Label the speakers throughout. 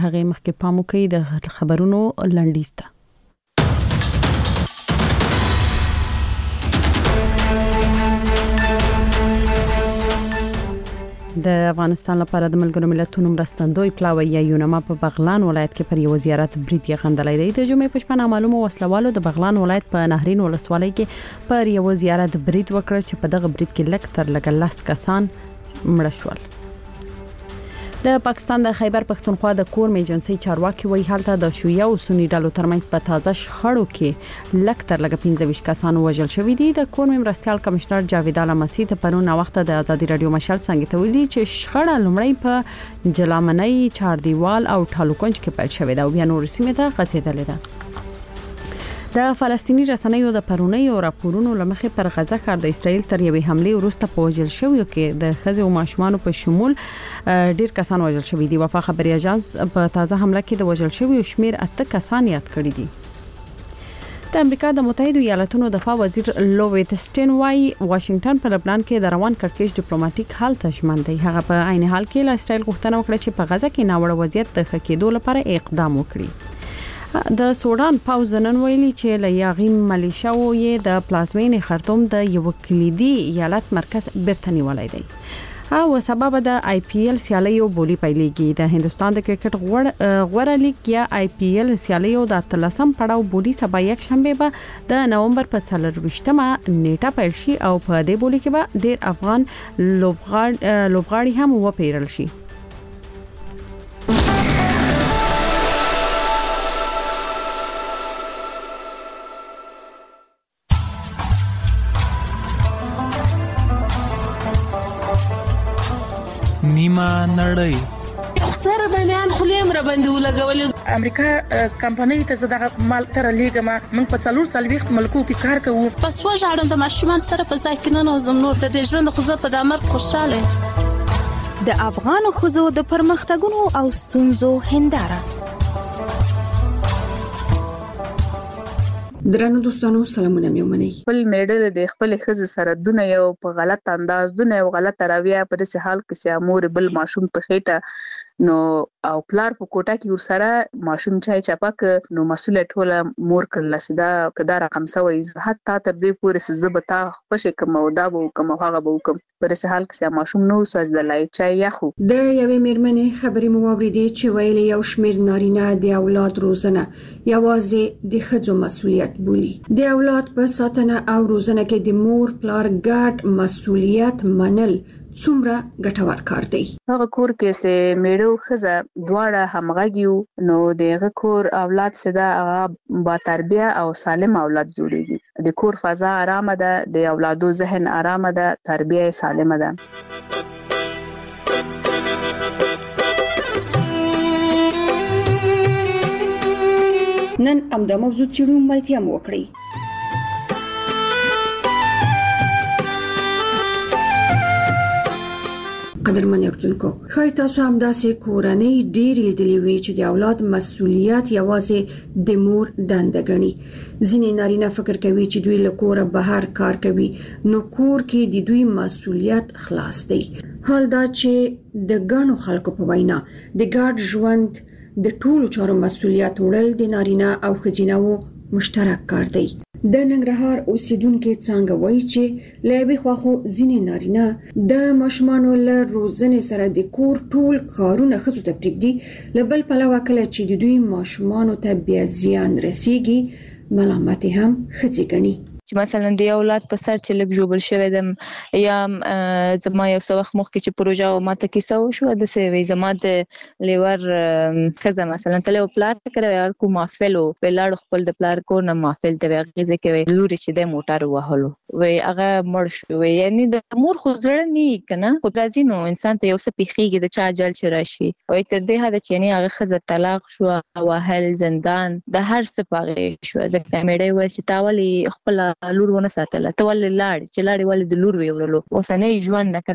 Speaker 1: هغه مخکې پام وکړي د خبرونو لنډیز ته. د افغانستان لپاره د ملګرو ملتونو مرستندوی پلاوی یا یونما په بغلان ولایت کې پر یو زیارت برید غندلای دی. د جمعې په شپه معلومه وسلوالو د بغلان ولایت په نهرین ولسوالۍ کې پر یو زیارت برید وکړ چې په دغه برید کې لږ تر لږه 10 کسان مړه شول. د پاکستان د خیبر پختونخوا د کورم ایجنسی چارواکي وایي حالته د شیعه او سنی ډلو ترمنځ په تازه شخړو کې لږ تر لږه 15 کسان وژل شوي دي. د کورم مرستيال کمشنر جاوید اعلی مسیح ته پرون وخت د ازادي رادیو مشال څنګه ته ویلي چې شخړه لومړی په جلامنۍ چاردیوال او ټالوکنج کې پیل شوې ده او بیا نور سیمه ته غځېدلې ده. د فلسطینی رسنیو د پرونی او راپورونو لمخې پر غزه ښار د اسرایل تر یوې حمله وروسته په وژل شویو کې د ښځو او ماشومانو په شمول ډیر کسان وژل شوي دي. وفا خبري اژانس په تازه حمله کې د وژل شویو شمیر 8 کسان یاد کړی دي. د امریکا د متحده ایالاتونو دفاع وزیر لویت سټین وايي واشنگټن په لبنان کې د روان کړکېچ ډیپلوماټیک حل ته ژمن دی. هغه په عین حال کې له اسرایل غوښتنه وکړه چې په غزه کې ناوړه وضعیت د ښه کېدو لپاره اقدام وکړي. د سودان پاوز نن ویلي چې له یاغي ملیشیاو یې د پلازمینې خرطوم د یو کلیدي ایالت مرکز بیرته نیولای دی او سبب د آی پی ایل سیالیو بولی پیلېږي. د هندستان د کرکټ غوړه لیګ یا آی پی ایل سیالیو د 13م پړاو بولی سبا یک شنبه به د نومبر په 24مه نیټه پیل شي او په دې بولی کې به ډیر افغان لوبغاړي هم وپیرل شي.
Speaker 2: نیمه نړۍ
Speaker 3: سره د میان خلیم را باندې ولګولې.
Speaker 4: امریکا کمپنۍ ته زړه مال تر لیګما موږ په 440 ملکو کې کار کوو.
Speaker 3: پس وژاړم د ماشومان سره په ځای کې نه نوزم نور د ژوند خو زه په دمر خوشاله.
Speaker 5: د افغان خزو د پرمختګونو او ستونزو هنداره.
Speaker 6: درنو دوستانو سلامونه مې ومنئ.
Speaker 4: خپل میډل د خپل خزې سره دونه یو په غلط انداز دونه یو غلط راویا په دې حال کې چې امور بل ماشوم په خېټه نو او پلار په کوټه کې ورسره ماشوم چای چپک نو مسؤلیت ټوله مور کړل سدا کدا رقم سوي حتی تر دې پورې زبتا خوش کوم او دا وو کوم هغه وو کوم په دې حال کې ماشوم نو سوز د لای چای یخو.
Speaker 6: د یوې میرمنې خبرې مو واوریدې چې ویلي یو شمیر نارینه د اولاد روزنه یوازې د ښځو مسؤلیت بولي. د اولاد په ساتنه او روزنه کې د مور پلار ګډ مسؤلیت منل څومره ګټور کار دی.
Speaker 4: هغه کور کې سه میړو خزه دواړه همغږیو نو دغه کور اولاد سدا با تربیه او سالم اولاد جوړیږي. د کور فضا آرامه ده، د اولادو ذهن آرامه ده، تربیه سالمه ده.
Speaker 6: نن امدا موضوع چیرو ملتیا مو وکړي. قدرمن اردوونکو خای تاسو هم داسې کورنۍ ډېرې لیدلې وي چې د اولاد مسؤلیت یوازې د مور دنده ګڼي. ځینې نارینه فکر کوي چې دوی له کوره بهر کار کوي نو کور کې د دوی مسؤلیت خلاص دی. حال دا چې د ګڼو خلکو په وینا د ګډ ژوند د ټولو چارو مسؤلیت وړل د نارینه او ښځینه مشترک کار دی. د ننګرهار اوسیدونکو څنګه وایي چې لایبي خواخو ځینې نارینه د ماشومانو له روزنې سره د کور ټول کارونه ښځو ته پرېږدي. له بل پلوه کله چې د دوی ماشومانو ته بیا زیان رسیږي ملامت هم ښځې ګڼي.
Speaker 7: چې مثلا د اولاد په سر چې لګ جوړ شوی دم یا زما یو څو وخت مخکې چې پروژه ماته کیسه وشو د سوي زما د لیور خزه مثلا تل پلار کړو کو محفلو بلاد خپل د پلار کو نه محفل ته غیزه کوي لوري چې د موټر وهلو وای هغه مړ شو یعنی د مور خو ځړ نه کنه خو راځي نو انسان ته یو څه پیخیږي د چا جل چې راشي وای تر دې هدا چې یعنی هغه خزه طلاق شو وهل زندان د هر څه پاره شو ځکه مېړې و چې تاولي خپل لور ونه ساتله ته ولې لاړ چې لاړ ولې د لور ویورلو اوسنۍ ژوند نه کنه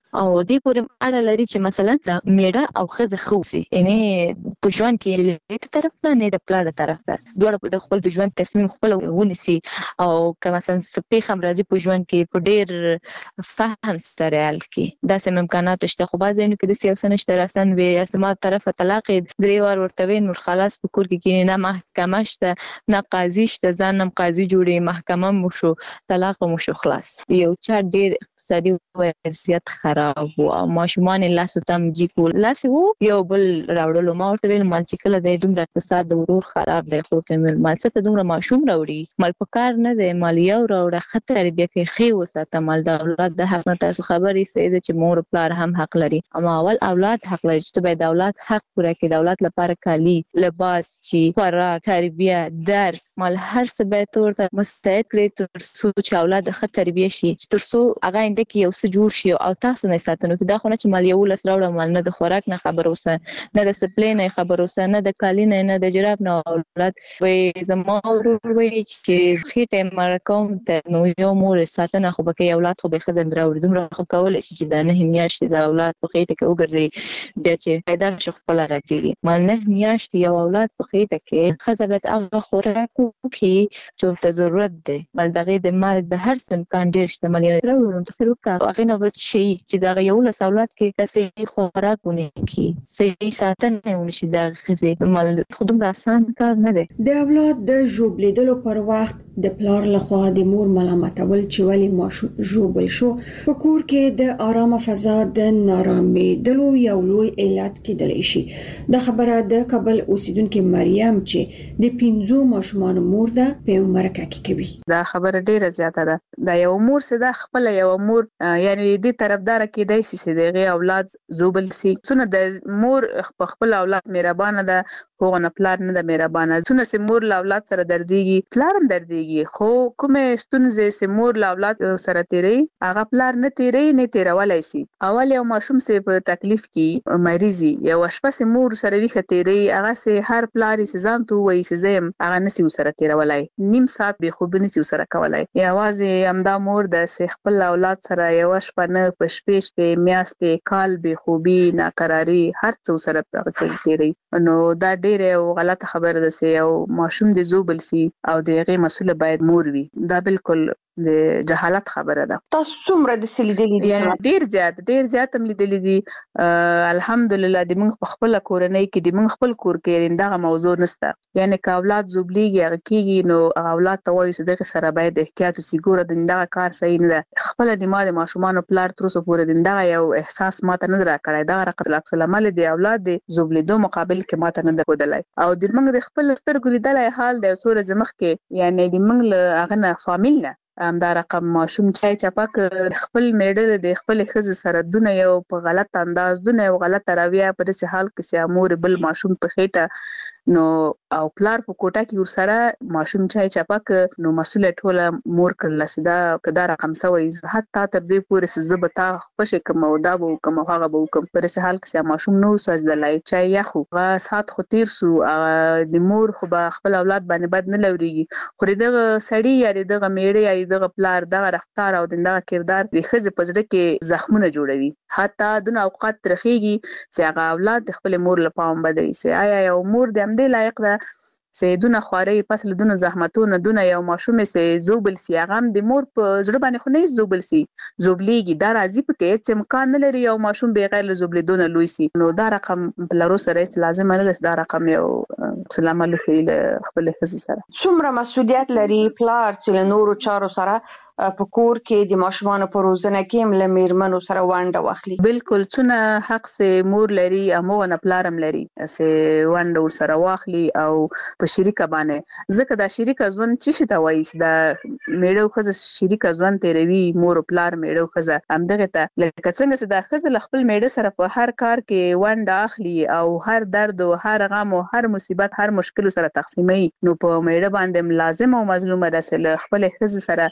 Speaker 7: او دې پورې اړه لري چې مثلا د میړه او ښځه خوسي یعنی په ژوند کې د طرف نه نه د پلار طرف ته دوه د خپل د ژوند تصمیم خپل ونیسي او که مثلا سپې هم راځي په ژوند کې په ډېر فهم سره حل کې دا سم امکانات شته خو بعضې نو کې د سیاست نشته راسن وي اسما طرف طلاق درې وار ورته وین نو خلاص په کور کې کینې نه محکمه شته نه قاضي شته ځانم قاضي جوړي محکمه مو شو طلاق مو شو خلاص یو چا ډېر اقتصادي وضعیت خراب او ماشومان لاس تم جی کول لاس وو یو بل راوړلو ما ورته ویل مال چې کله د دومره اقتصاد د ورور خراب دی خو کومل مال څه دومره ماشوم راوړي مال پکار نه دی مال یو راوړه خطر بیا کې خي وساته مال د اولاد د حق نه تاسو خبرې سید چې مور پلار هم حق لري اما اول اولاد حق لري چې به د اولاد حق پوره کړي د اولاد لپاره کالی لباس چې خوراک تربیه درس مال هر څه به تورته مستعد کړي تر څو چې اولاد د تربیه شي تر څو هغه انده کې یو څه جوړ شي او تاسو نه ساتنو کې دا خو نه چې مال یو لس راوړم مال نه د خوراک نه خبر اوسه نه د سپلې نه خبر اوسه نه د کالی نه د جراب نه اولاد وې زما ورور وې چې خېټه مرکوم ته نو یو مور ساتنه خو به کې اولاد خو به خزم دراوړي دومره خو کول شي چې دا نه میاشتې د اولاد په خېټه کې وګرځي بیا چې پیدا شي خپل راځي مال نه میاشتې یو اولاد په خېټه کې خزبت هغه خوراک کې چې ته ضرورت دی بل دغه د مرګ د هر څه امکان ډېر شته مال یو راوړم ته فروکا هغه نو شي چې دا یو له اولاد کې تاسو خوراکونه کې صحیح ساتنه ونشي دا خزه مال خودم راسان کار نه دی
Speaker 6: د اولاد د ژوبلیدلو پر وخت د پلار لخوا د مور ملامتول چې ولی ماشوم ژوبل شو په کور کې د آرامه فضا د نارامېدلو یو لوی علت کېدلی شي د خبره د کابل اوسیدونکو مریم چې د 15 ماشومان مور ده په مرکه کې کوي
Speaker 4: دا خبره ډیره زیاته ده دا یو مور سره د خپل یو مور یعنی دې طرفدار کېدای شي چې دغه اولاد زوبل سي څونه د مور خپل اولاد مهربانه ده هغه نه پلار نه د مهربانه څونه چې مور له اولاد سره درديږي پلار هم درديږي خو کومه ستونزې چې مور له اولاد سره تیری هغه پلار نه تیری نه تیرولای شي اول یو ماشوم چې په تکلیف کې مریضي یو شپه چې مور سره ویخه تیری هغه چې هر پلار چې ځان تو وایي چې زم هغه نسی سره تیرولای نیم ساعت به خوب نسی سره کولای یوازې همدا مور د خپل اولاد سره یو شپه نه پښپېش په میاشتې کال به خوبي ناقراری هر څه سره تیری نو دا ډېر غلط خبره ده چې یو ماشوم د زوبل سي او دغه مسؤل باید مور وي دا بالکل د جهالت خبره ده
Speaker 8: تاسو څومره د سلیدلې دي
Speaker 4: یعنی ډیر زیات هم لیدلې دي الحمدلله د موږ په خپل کورنۍ کې د موږ خپل کور کې دغه موضوع نشته یعنی که اولاد زوبليږي هغه کېږي نو اولاد ته وایي چې دغه سره باید احتیاط وسي ګوره دغه کار صحیح نه ده خپل د ما د ماشومان پلار تر اوسه پورې دغه یو احساس ماته نه راکړی دا رقم اکثر عمل د اولاد د زوبلیدو مقابل کې ماته نه ده ودلای او د موږ د خپل سترګو لیدلای حال د څور زمخ کې یعنی د موږ له هغه نه فامیل نه دا رقم ماشوم چای چپک خپل میډل د خپل خزه سره دونه یو په غلط انداز دونه یو غلط رویه په داسې حال کې چې امور بل ماشوم په خېټه نو او پلار په کوټه کې ورسره ماشوم چای چپک نو مسؤل ټوله مور کړل سدا کدا رقم سوي حتی تر دې پورې زبتا خوشی کوم او دا بو کوم هغه بو کوم په داسې حال کې ماشوم نو ساز دلای چای یا خو سات خو تیر سو د مور خو به خپل اولاد باندې بد نه لوريږي خو دغه سړی یا دغه میړه یا دغه پلار دغه رفتار او دغه کردار د خزه پزړه کې زخمونه جوړوي حتی دونه اوقات ترخیږي چې هغه اولاد خپل مور لپاره بدوي سي آیا یو مور د دې لایق ده چې دونه خواري پس له دونه زحمتونه دونه یو ماشوم چې زوبل سي هغه د مور په زړه باندې خو نه زوبل سي زوبليږي دا راځي په کې چې امکان نه لري یو ماشوم بغیر له زوبلیدونه لوي سي نو دا رقم بلارو سره لازم نه دا رقم یو سلام علیکم خپل خزي سره
Speaker 8: څومره مسؤلیت لري پلار چې نورو چارو سره په کور کې د ماشومان په روزنه کې هم لمیرمنو سره وانډه واخلي
Speaker 4: بالکل څونه حق سه مور لري امو نه پلارم لري سه وانډه ور سره واخلي او په شریکه باندې ځکه دا شریکه ځوان چې شته وایي دا میړو خزه شریکه ځوان تیروي مور پلار میړو خزه همدغه ته لکه څنګه چې دا خزه خپل میړه سره په هر کار کې وانډه اخلي او هر درد او هر غم او هر مصیبت هر مشکل سره تقسیمي نو په میړه باندې لازم او مظلومه ده چې خپل خزه سره د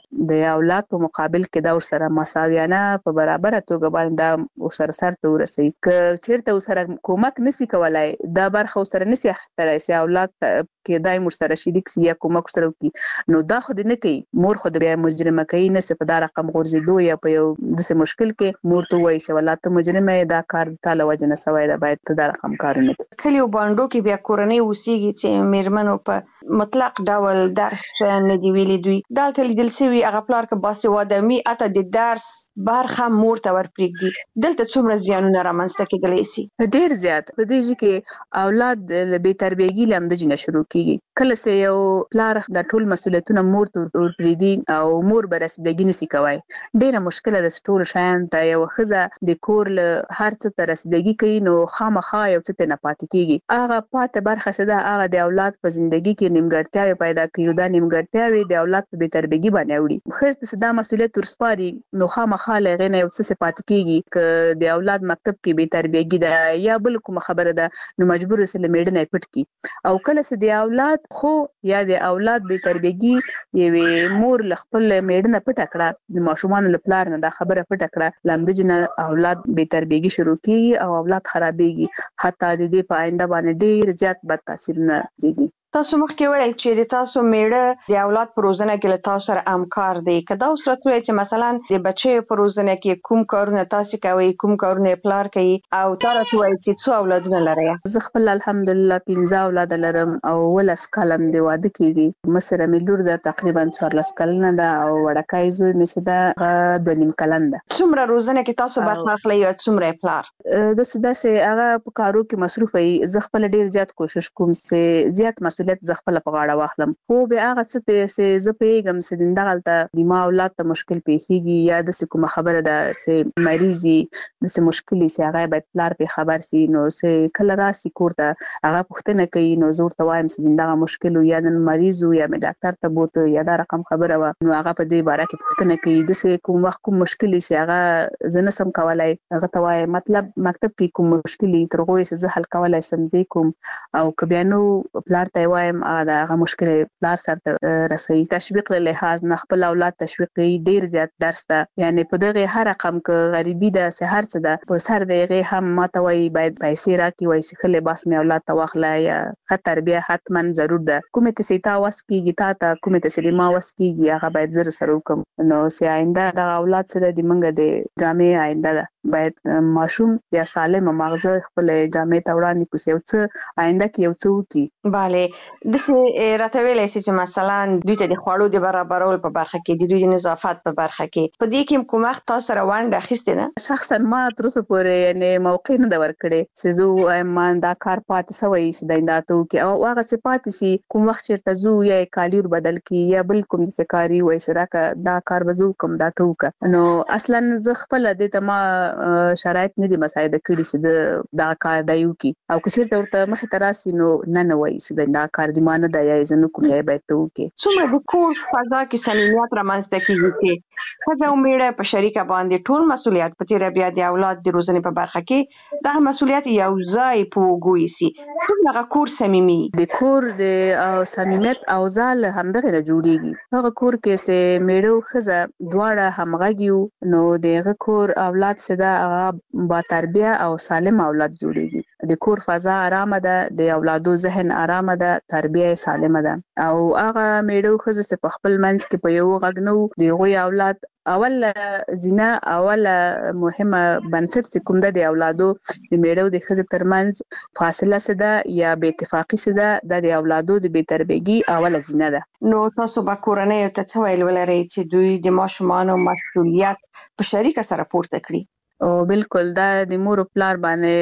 Speaker 4: اولاد په مقابل کې دا ورسره مساویانه په برابر توګه باندې دا ورسره سره ورسي ک چیرته ورسره کومک نسی کولای دا برخه ورسره نسی اخیستلای سي اولاد کې دای ورسره شریک سي یا کومک سره کی نو دا خو دې نه کوي مور خو د مجرمه کوي نه څه په دا رقم غورځېدو یا په یو د مشکل کې مور ته وایي چې ولات مجرمه دا کار تعالی وجنه سوای دا باید ته دا رقم کارونه
Speaker 8: کلیو باندو کې بیا کورنۍ اوسېږي چې میرمنو په مطلق ډول درس نه دی ویلي دوی دلته لیدل شوی هغه پلار کې باسواده می اته د درس برخه مور ته ورپرېږدي دلته څومره زیانونه رامنځته کېدلی شي
Speaker 4: ډیر زیات په دې کې اولاد له بې تربیګي لم د جنه شروع کیږي کله چې یو پلار د ټول مسولیتونه مور ته ورپرېږدي او مور برسېدګي نسی کوي ډیره مشکله د ټول شیان ته یو خزه د کور له هر څه ته رسیدګي کوي نو خامخا یو څه نه پاتې کیږي هغه پاتې برخه سده هغه د اولاد په ژوندۍ کې نیمګړتیاوې پیدا کوي دا نیمګړتیاوې د اولاد په بې تربیګي باندې وړي خو د صدا مسولیت ورسپاري نو خامخا لغه نه یو څه پاتې کیږي ک د اولاد مکتب کې بې تربیګي ده یا بل کوم خبره ده نو مجبور سره میډنه پټ کی او کله چې د اولاد خو یا د اولاد بې تربیګي یوه مور خپل میډنه پټ کړه د ماشومان لپاره نه دا خبره پټ کړه لامدجنه اولاد بې تربیګي شروع کیږي او اولاد خرابېږي حتی د دې په آینده باندې ډیر زیات بد تاثیرونه لري
Speaker 8: تاسو مخکې ویل چې د تاسو میړه د اولاد په روزنه کې له تاسو سره همکار دی که دا اوس راته وایي چې مثلا د بچیو په روزنه کې کوم کارونه تاسو کوي کوم کارونه پلار کوي او تا راته وایي چې څو اولادونه لري
Speaker 4: زه خپل الحمدلله 15 اولاد لرم او ولس کلم دی واده کیږي مسره مې لور ده تقریبا 14 کلنه ده او وړکای زوی مې سده 2.5 کلن ده
Speaker 8: څومره روزنه کې تاسو برخه اخلي او څومره پلار
Speaker 4: د سده سه هغه په کارو کې مصروف وي زه خپل ډیر زیات کوشش کوم چې زیات مسؤلیت ز خپل په غاړه واخلم خو به هغه څه چې زه پیغام سدین دغلته د ما اولاد ته مشکل پیښیږي یا د کومه خبره ده چې مریضي د مشکلي سي هغه باید پلار په خبر سي نو چې کله راسي کوړه هغه پوښتنه کوي نو زور ته وایم سدین دغه مشکل یا د مریض یا د ډاکټر ته بوته یا دا رقم خبره و نو هغه په دې باره کې پوښتنه کوي د کوم وخت کوم مشکلي سي هغه زنه سم کولای هغه ته وایم مطلب مکتب کې کوم مشکلي ترغوي چې زه حل کولای سم زی کوم او کبيانو پلار ته وایم دا هغه مشکل پلار سره رسي تشویق له لحاظ نه خپل اولاد تشویقي ډیر زیات درس ته یعنی په دغه هر رقم ک غریبي ده سه هر څه ده په سر دغه هم ماته وای باید پیسې راکې وای سخله بس مې اولاد ته واخله یا خطر بیا حتما ضرور ده کومه ته سیتا واس کیږي تا کومه ته سلیما واس کیږي هغه باید زر سره وکم نو سه آینده د اولاد سره د منګه د جامع آینده ده باید ماشوم یا سالم مغزه خپل جامع ته وړاندې کوسي او څه آینده کې یو څه وکي
Speaker 8: bale د سه راته ویلې چې مثلا دوی ته د خوړو د برابرول په برخه کې د دوی د نظافت په برخه کې په دې کې کوم وخت تاسو سره وانډه اخیسته نه
Speaker 4: شخصا ما تر اوسه پورې یعنی موقع نه دا ورکړې چې زه ما دا کار پاتې سوی چې داینداتو کې او هغه څه پاتې سي کوم وخت چیرته زو یا کالیر بدل کی یا بل کوم څه کاری وای سره کا دا کار وزو کوم دا تو کا نو اصلا زه خپل د ته ما شرایط نه دي مساعده کړی چې دا کار دایو کی او که چیرته ورته مخ تراسي نو نه وای چې دا کار دی مانه د یا زنه کوم یا به تو کې
Speaker 8: څومره د کور فضا کې صمیمیت رامنځته کیږي چې خځه او میړه په شریکه باندې ټول مسولیت په تیر بیا د اولاد د روزنې په برخه کې دا مسولیت یو ځای پوګوي سي څنګه کور صمیمي
Speaker 4: د کور د صمیمیت او ځال همدغه نه جوړیږي هغه کور کې سه میړه خزه دواړه همغږیو نو دغه کور اولاد سده هغه با تربیه او سالم اولاد جوړیږي د کور فضا آرامه ده د اولادو ذهن آرامه ده تربیه سالمه ده او هغه میړه خزه په خپل منځ کې په یو غږنو دی اولاد اول زینا اول مهمه بنسټ کوم د اولادو د میړو د خزه ترمنځ فاصله سده یا بې اتفاقی سده د اولادو د بې تربیګي اول زینا ده
Speaker 8: نو تاسو به کورنۍ ته څه ویل ولرئ چې دوی د ماشومان مسؤلیت په شریکه سره پورته کړي
Speaker 4: او بالکل دا د مور او پلار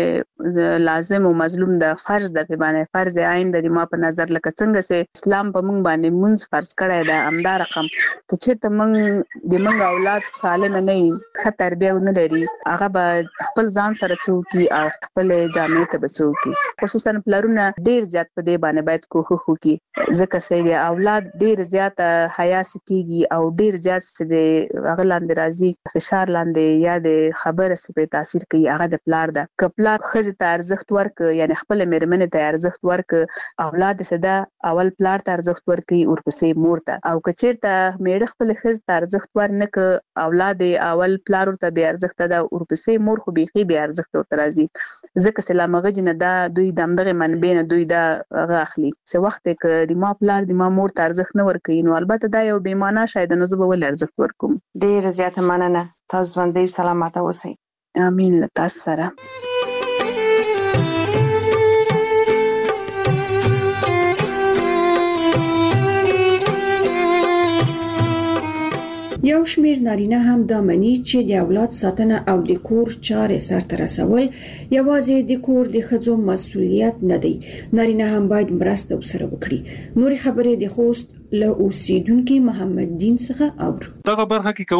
Speaker 4: باندې لازم او مظلوم د فرض د باندې فرض عین د ما په نظر لکه څنګه سه اسلام په موږ باندې منځ فرض کړی دا امدار رقم چې چیرته موږ د موږ اولاد سالم نه ښه تربیه نه لري هغه به خپل ځان سره څوکي او خپل جامع ته بچوکي خصوصا پلارونه ډیر زیات په دې باندې باید کوښښ وکړي ځکه چې د اولاد ډیر زیات حیا سکیږي او ډیر زیات د هغه لاندې راځي فشار لاندې یا د خبر ورسې په تاثیر کوي هغه د پلار ده. کپلار خزه ته ارزښت ورک یعنی خپل میرمنې ته ارزښت ورک اولاد صدا اول پلار ته ارزښت ورکي ورپسې مور ته. او کچیرته میړه خپل خزه ته ارزښت ورنک اولاد اول پلار ته به ارزښت ده ورپسې مور خو بيخي به ارزښت ورته راځي. ځکه سلامغه جن دا دوی دمدغه منبع نه دوی دا غاخلي څه وخت کې د ما پلار د ما مور ته ارزښت نه ورکوي نو البته دا یو بې معنا شاید نو زه به ول ارزښت ورکوم.
Speaker 8: ډیر زیاته مننه. تاسو باندې سلامات اوسئ.
Speaker 4: امين تاسو سره.
Speaker 6: یو شمیر نارینه هم دا مني چې د اولاد ساتنه او د کور چارې سرته رسول یوازې د کور د ښځو مسؤلیت نه دی. نارینه هم باید مرسته وسره وکړي. نور خبرې د خوست له اوسیدونکو محمد دین څخه اورو.
Speaker 2: دغه برخه کې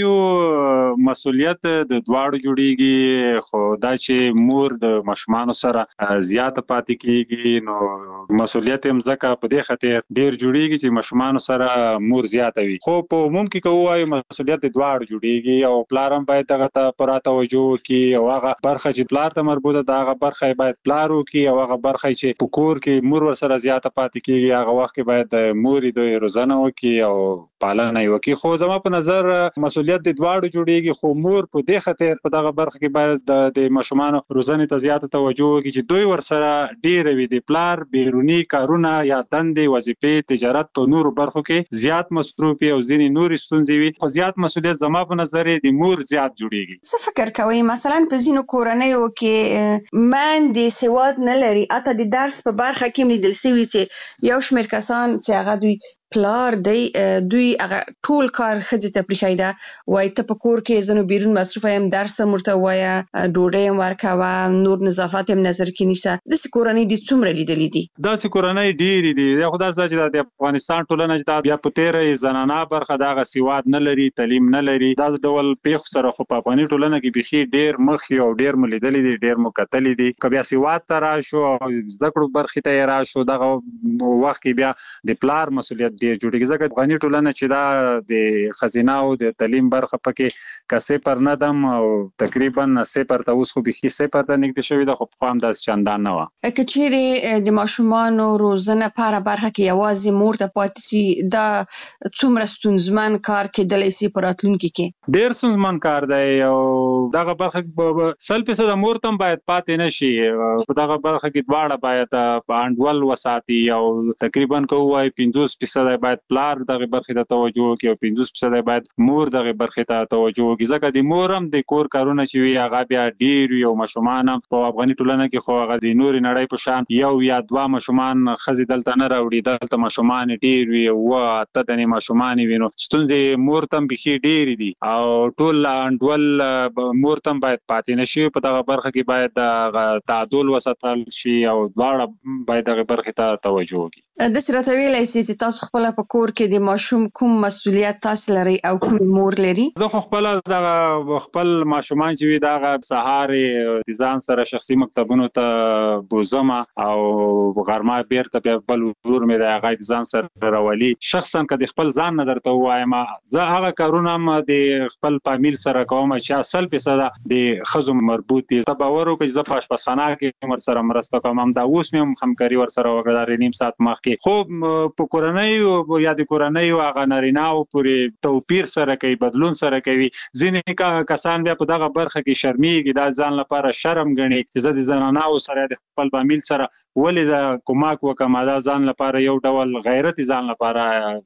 Speaker 2: کوو مسؤلیت د دواړو جوړیږي خو دا چې مور د مشمانو سره زیاته پاتې کیږي نو مسؤلیت هم ځکه په دې خاطر ډیر جوړیږي چې مشمانو سره مور زیاته وي. خو په عموم کې کوو مسؤلیت د دواړو جوړیږي او پلار هم باید دغه ته پوره توجه وکړي او هغه برخه چې پلار ته مربوطه ده هغه برخه باید پلار وکړي او هغه برخه چې په کور کې مور ورسره زیاته پاتې کیږي هغه وخت کې باید مور دوی روزنه وکړي او پالنه وکړي. خو زما په نظر مسؤلیت د دواړو جوړیږي خو مور په دې خاطر په دغه برخه کې باید د ماشومانو روزنه ته زیاته توجه وکړي چې دوی ورسره ډیر وي د پلار بیرونی کارونه یا دندې وظیفې تجارت په نورو برخو کې زیات مصروف او ځینې نور ستونزې وي خو زیات مسؤلیت زما په نظر د مور زیات جوړیږي.
Speaker 8: څه فکر کوئ مثلا په ځینو کورنیو کې ماندې سواد نه لري اته د درس په برخه کې لیدل شوی چې یو شمېر کسان چې هغه دوی پلار دوی هغه ټول کار خځې ته پریښایده وای ته په کور کې زنو بیرون مصروف یم درس مرته وای ډوډۍ ورکوه نور نظافت هم نظر کې نیسه. د کورنۍ د څومره لیدلې دي؟
Speaker 2: دا کورنۍ ډېری دي. دا خدای سره چې د افغانستان ټولنه چې بیا په تیرې زنانه برخه دغه سواد نه لري تعلیم نه لري دا ډول پیښ سره خو په افغاني ټولنه کې بيخي ډېر مخ یو ډېر ملیدلې دي ډېر مکتلې دي. کبه سواد ترا شو زده کړو برخه ته را شو دغه وخت کې بیا د پلار مسؤلیت ډیر جوړیږي ځکه افغاني ټولنه چې دا د خزینه او د تعلیم برخه پکې کسه پر نه دم او تقریبا 0 ته اوس خو به 0 ته نږدې شوی د خو په هم د چندان نه و.
Speaker 8: کچېره د ماشومانو روزنه په برخه کې یوازې مور ته پاتې سي دا څومره ستونزمن کار کې د لیسي پراتلونکو کې
Speaker 2: ډیر ستونزمن کار دی او دغه برخه 100% مور ته باید پاتې نشي په دغه برخه کې دواړه باید په انډول وساتي او تقریبا کوی 50% باید پلار دغه برخه ته توجه وکړي او 50% باید مور دغه برخه ته توجه وکړي ځکه د مور هم د کور کارونه چې وي هغه بیا ډیر یو ماشومان په افغاني ټولنه کې خو هغه د نور نړۍ په شان یو یا دوا ماشومان خزي دلته نه راوړي دلته ماشومان ډیر وي او ته د ماشومان وینو ستونزې مور ته به ډیر دي او ټول انډول مور ته باید پاتې نشي په دغه برخه کې باید تعادل وساتل شي او دواړه باید دغه برخه ته توجه وکړي.
Speaker 8: د سره ویلای سي چې تاسو خپل په کور کې د ماشوم کوم مسؤلیت تاسو لري او کوم مور لري؟
Speaker 2: زه خپل د خپل ماشومان چې وي دغه سهار د ځان سره شخصي مکتبونو ته بوزم او غرمه بیرته بل ور مې د هغه ځان سره راولي شخصا کله خپل ځان نه درته وایم زه هغه کارونه م د خپل فامیل سره کوم چې 100% د خزو مربوط دي. تباور او چې زه په اشپزخانه کې مر سره مرسته کوم دا اوس مې همکاري ور سره وکړه نیم ساعت مخکې خو په کورنۍ او یا د کورنۍ هغه نارینه او پورې توپیر سره کوي بدلون سره کوي ځینې کسان بیا په دغه برخه کې شرمېږي دا ځان لپاره شرم ګڼي چې زه د زنانه او سره د خپل فامیل سره ولې د کومک وکم دا ځان لپاره یو ډول غیرت ځان لپاره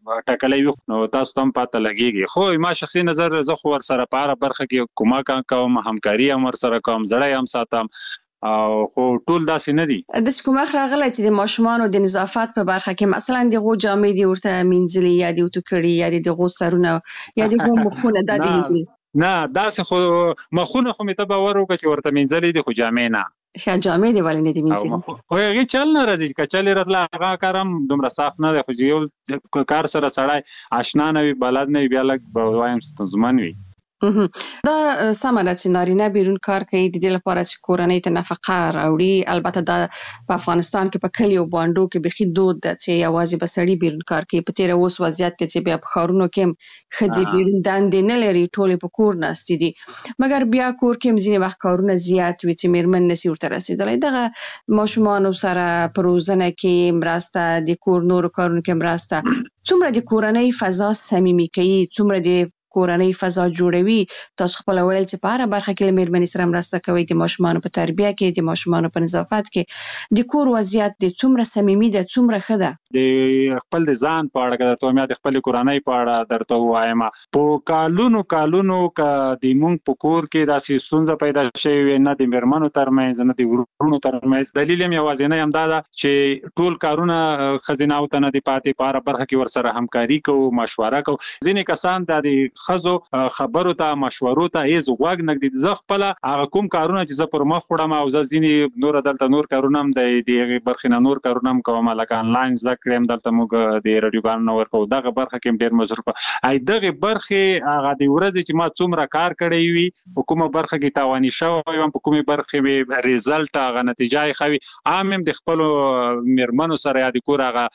Speaker 2: ټکلې نو تاسو هم پته لګيږي. خو ما شخصي نظر زه خو ور سره په برخه کې کومک کوم همکاري هم ور سره کوم زړه هم ساتم او خو ټول داسې نه دي.
Speaker 8: د کومه راغلی چې د ماشومانو د نظافت په برخه کې مثلا د غو جامې دی ورته مینځلي یا د وټکړي یا د غو سرونه یا د غو مخونه د دې مینځلي
Speaker 2: نه داسې خو مخونه خو مې ته باور وکړي چې ورته مینځلي دي خو جامې نه
Speaker 8: ښه جامې دی ولې نه دي مینځلي
Speaker 2: خو هغه چل نه راځي که چل راتله هغه کارم دومره صاف نه دی خو یو کار سره سړی آشنا نه وي بلد نه وي بیا لږ وایم ستونزمن وي.
Speaker 8: دا سمه ده چې نارینه بیرون کار کوي د دې لپاره چې کورنۍ ته نفقه راوړي. البته دا په افغانستان کې په کلیو بانډو کې بخي دود ده چې یوازې به سړی بیرون کار کوي. په تیر اوس وضعیت کې چې بیا په ښارونو کې ښځې بیرون دندې نه لري، ټولې په کور ناستې دي، مګر بیا کور کې هم ځینې وخت کارونه زیات وي چې میرمن نشي ورته رسېدلی. دغه ماشومانو سره په روزنه کې مرسته، د کور نورو کارونو کې مرسته، څومره د کورنۍ فضا صمیمي کوي، څومره د کورنۍ فضا جوړوي. تاسو خپل ویل چې په هر برخه کې له میرمنې سره مرسته کوي، د ماشومانو په تربیه کې، د ماشومانو په نظافت کې، د کور وضعیت د څومره صمیمي ده، څومره ښه ده.
Speaker 2: د خپل د ځان په اړه که ته د خپل کورنۍ په اړه درته وایم، په کالونو ک د مونږ په کور کې داسې ستونزه پیدا شوې نه د میرمنو ترمنځ نه د ورونو ترمنځ. دلیل یې یوازینی همدا ده چې ټول کارونه ښځینه او ته نه دي پاتې، په هره برخه کې ورسره همکاري کوو، مشوره کوو. ځینې کسان د ښځو خبرو ته مشورو ته هیڅ غوږ نه ږدي. زه خپله هغه کوم کارونه چې زه پر مخ وړم او زه ځینې نور دلته نور کارونه هم د هغې برخې نه نور کارونه هم کوم، لکه انلاین زده کړې هم دلته موږ د راډیوګانو نه ورکوو. دغه برخه کې هم ډېر مصروفه. دغې برخې هغه د ورځې چې ما څومره کار کړی وي، په کومه برخه کې تاواني شوی وم، په کومې برخې مې ریزلټ هغه نتیجه یې ښه وي، عام هم د خپلو میرمنو سره یا د کور هغه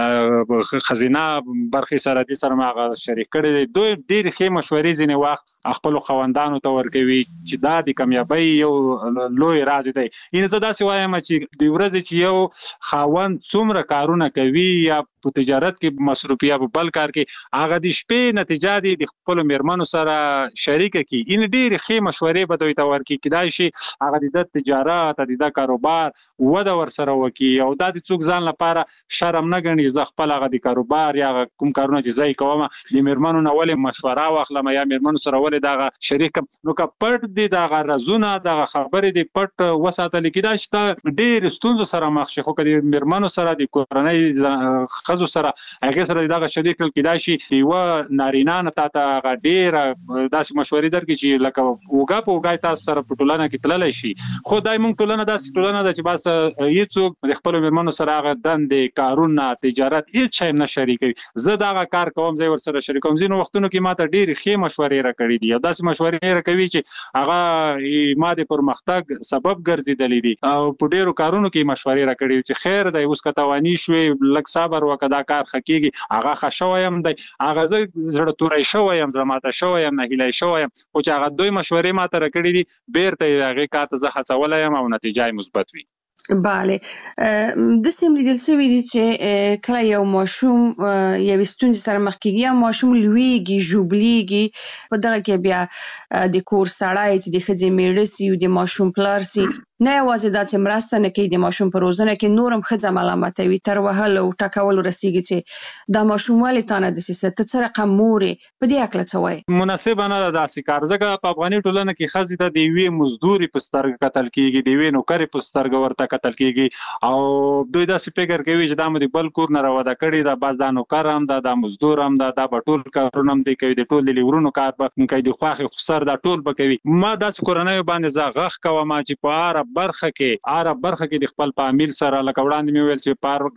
Speaker 2: ښځینه برخې سره دې سره مې هغه شریک کړی دی. دوی ډېرې ښې مشورې ځینې وخت خپلو خاوندانو ته ورکوي چې دا د کامیابۍ یو لوی راز دی. یعنې زه داسې وایم چې د ورځې چې یو خاوند څومره کارونه کوي یا په تجارت کې مصروف یا په بل کار کې، هغه د شپې نتیجه دی د خپلو میرمنو سره شریکه کړي. یعنې ډېرې ښې مشورې به دوی ته ورکړي، کیدای شي هغه د ده تجارت، د ده کاروبار وده ورسره وکړي، او دا د څوک ځان لپاره شرم نه ګڼي زه خپل هغه د کاروبار یا کوم کارونه چې زه یې کوم د میرمنو نه ولې مشوره واخلم یا میرمنو سره ولې دغه شریک کړم. نو که پټ دي دغه رازونه، دغه خبرې دي پټ وساتل، کیدای شي ته ډېرې ستونزو سره مخ شي. خو که د میرمنو سره، د کورنۍ ښځو سره هغې سره دغه شریک کړل، کیدای شي د یوه نارینه نه تا ته هغه ډېره داسې مشورې درکړي چې لکه اوږه په اوږه تاسو سره په ټولنه کې تللی شي. خو دا موږ ټولنه داسې ټولنه ده چې بس هېڅوک د خپلو میرمنو سره هغه دندې، کارونه، تجارت هېڅ شی نه شریکوي. زه دغه کار کوم، زه یې ورسره شریکوم. ځینو وختونو کې ما ته ډېرې ښې مشورې راکړي دي او داسې مشورې راکوي چې هغه ما د پرمختګ سبب ګرځېدلې دي، او په ډېرو کارونو کې مشورې راکړي دي چې خیر دی، اوس که تواني شوې لږ صبر وکړه، دا کار ښه کېږي. هغه ښه شوی یم دی، هغه زه زړه توری شوی یم، زړه ماته شوی یم، نهیلی شوی یم، خو چې هغه دوی مشورې ما ته راکړي دي، بېرته یې هغې کار ته زه هڅولی یم او نتیجه یې مثبت وي.
Speaker 8: بله، داسې هم لیدل شوي دي چې کله یو ماشوم یوې ستونزې سره مخ کېږي یا ماشوم لویږي، ژوبلیږي، په دغه کې بیا د کور سړی چې د ښځې میړه سي او د ماشوم پلار سي، نه یوازې دا چې مرسته نه کوي د ماشوم په روزنه کې، نور هم ښځه ملامتوي، تر وهلو او ټکولو رسېږي چې دا ماشوم ولې تا نه داسې څه، ته څه رقم مور یې. په دې هکله څه وایې؟
Speaker 2: مناسبه نه ده داسې کار، ځکه په افغاني ټولنه کې ښځې ته د یوې مزدورې په سترګه کتل کېږي، د یوې نوکرې په سترګه ورته کتل کېږي، او دوی داسې فکر کوي چې دا مو د بل کور نه راوده کړې ده، بس دا نوکر هم ده، دا مزدور هم ده، دا به ټول کارونه هم دی کوي، د ټول د لیورونو کار به کوي، د خوښې خسر دا ټول به کوي. ما داسې کورنیو باندې زه غږ کوم چې په هره برخه کې د خپل فامیل سره، لکه وړاندې مې ویل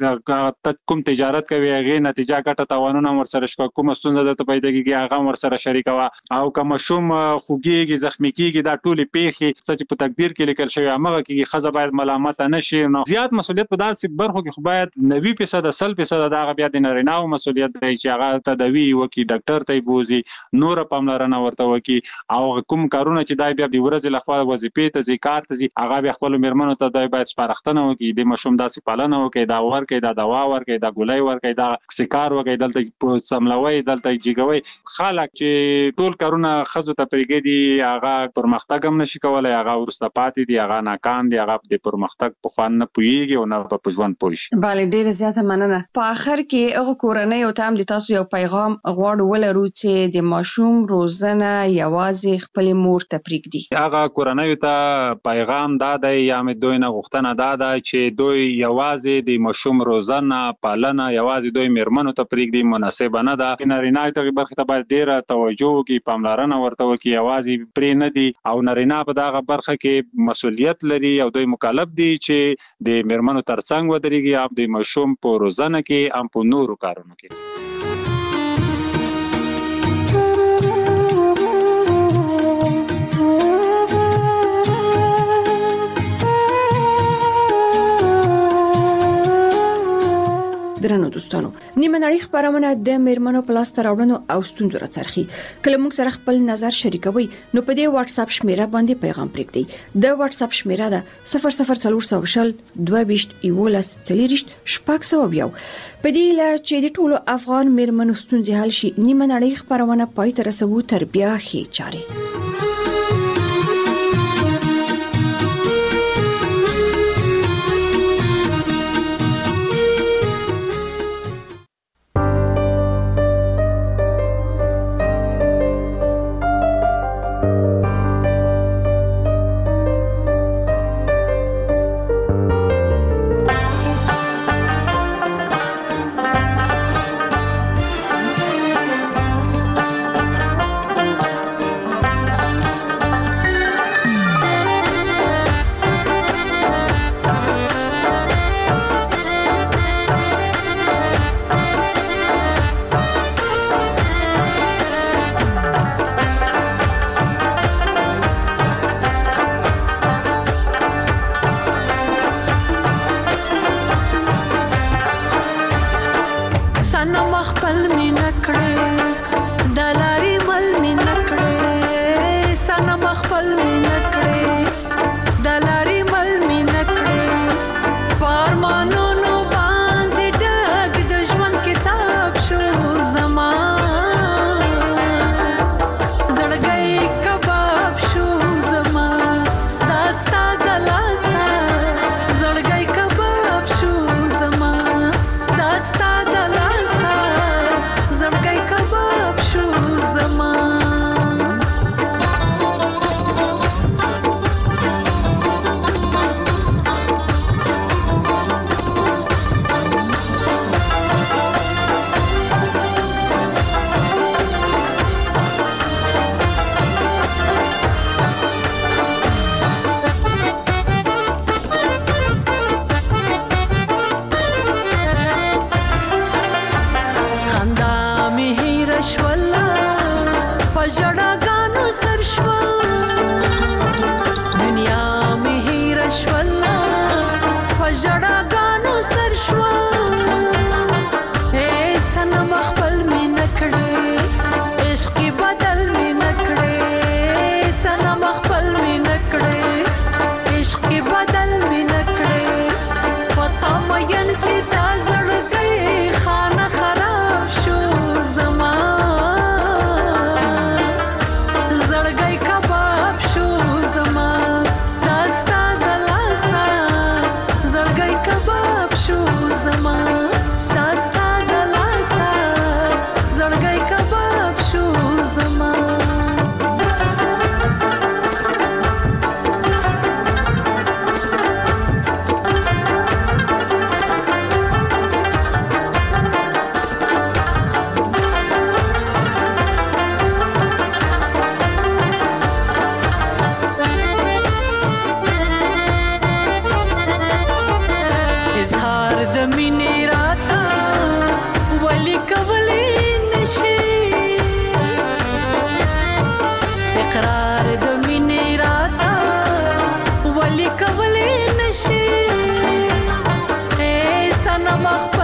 Speaker 2: چې کوم تجارت کوي هغې نتیجه ګټه تاوانونه هم ورسره شکوه، کومه ستونزه درته پیدا کېږي هغه هم ورسره شریکوه، او که ماشوم خوږېږي، زخمي کېږي، دا ټولې پیښې څه چې په تقدیر کې لیکل شوي همغه کېږي. ښځه باید ملامته نه شي. نو زیات مسؤلیت په داسې برخو کې خو باید 90% 100% د هغه بیا د نارینه‌و مسؤلیت دی چې هغه تداوي وکړي، ډاکټر ته یې بوځي، نوره پاملرنه ورته وکړي، او کوم کارونه چې دی بیا د ورځې لخوا وظیفې ته ځي، کار ته ځي، هغه بیا خپلو میرمنو ته دی باید سپارښتنه وکړي، د ماشوم داسې پالنه وکړي، دا ورکړي، دا دوا ورکړي، دا ګولۍ ورکړي، دا سکار وکړي، دلته سملوي، دلته جګوي. خلک چې ټول کارونه ښځو ته پرېږدي، هغه پرمختګ هم نشي کولی، هغه وروسته پاتې دي، هغه ناکام دي، هغه د پرمختګ په خوند نه پوهېږي او نه په ژوند پوه شي.
Speaker 8: بله، ډېره زیاته مننه. په آخر کې هغو کورنیو ته هم د تاسو یو پیغام غواړو ولرو چې د ماشوم روزنه یوازې خپلې مور ته پرېږدي.
Speaker 2: هغه کورنیو ته پیغام دا دی یا مې دوی نه غوښتنه دا ده چې دوی یوازې د ماشوم روزنه، پالنه یوازې دوی میرمنو ته پرېږدي، مناسبه نه ده. نارینه دغې برخې ته باید ډېره توجه وکړي، پاملرنه ورته وکړي، یوازې پرې نه دي، او نارینه په دغه برخه کې مسؤلیت لري او دوی مکلف دي چې د میرمنو ترڅنګ ودرېږي، هم د ماشوم په روزنه کې، هم په نورو کارونو کې.
Speaker 6: درنو دوستانو، نیمه نړۍ خبرونه د میرمنو په لاس راوړنو او ستونزو راڅرخي. کله موږ سره خپل نظر شریکوي نو په دې واتس اپ شمیره باندې پیغام پرېږدئ. د واتس اپ شمیره ده 00400 22 11 40 شپږ. په دې لا چې د ټولو افغان میرمنو ستونزې حل شي، نیمه نړۍ خبرونه پای ته رسوو تر بیا هي چاري.
Speaker 9: ولی کولې نشي، سنم